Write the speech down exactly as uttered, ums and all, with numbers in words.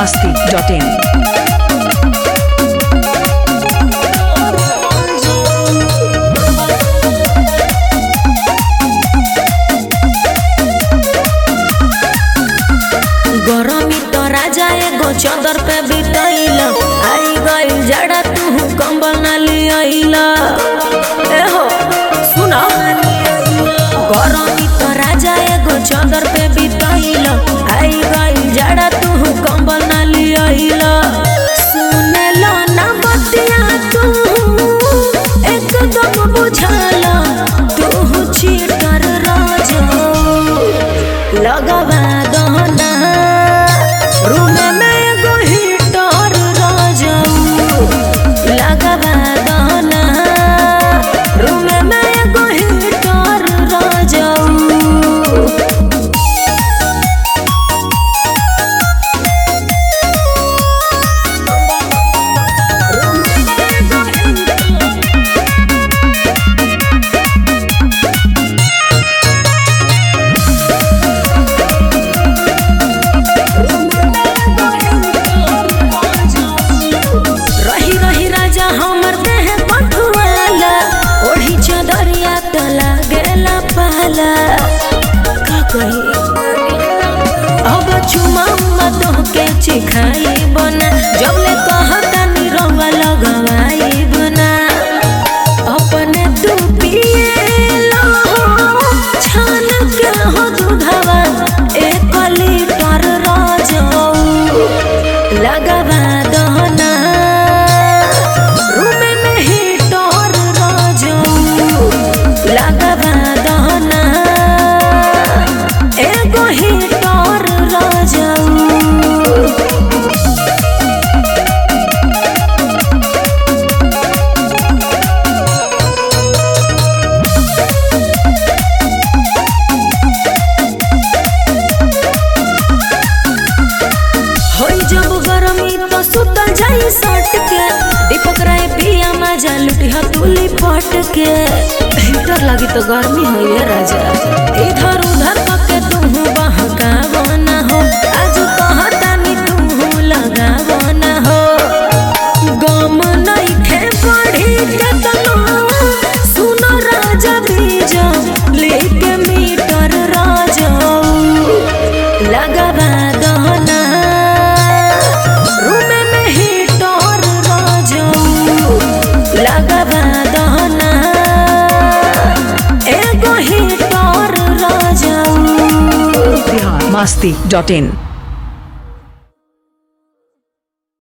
masti dot in. चदर पे बिताइला आई गई जड़ा तू कंबल न लियाइला ए हो सुना गरमी तो राजा एगो चदर पे बिताइला आई गई जड़ा तू कंबल न लियाइला सुने लो ना बतिया तू एकदम बुझाला तू चीटर राजा लगवा दहना रूम में अब चुमा तो के चिखाई बना जब ले कहता निरवा लगवाई बना अपने तू पिए लो छान के हो दूधवा एक लीटर राजो लगवा दहना रूम में हीटर राजो लगवा दहना सट के दीपक राय पिया मजा लुटी हतुली पट के हीटर लगी तो गर्मी हो ये राजा इधर उधर पके तू बहकावो ना हो आज कहता नी तू लगावो ना हो गम नहीं खे पढ़ी के तनो सुनो राजा बीज लेके मीटर राजा लगावा दहना masti dot in.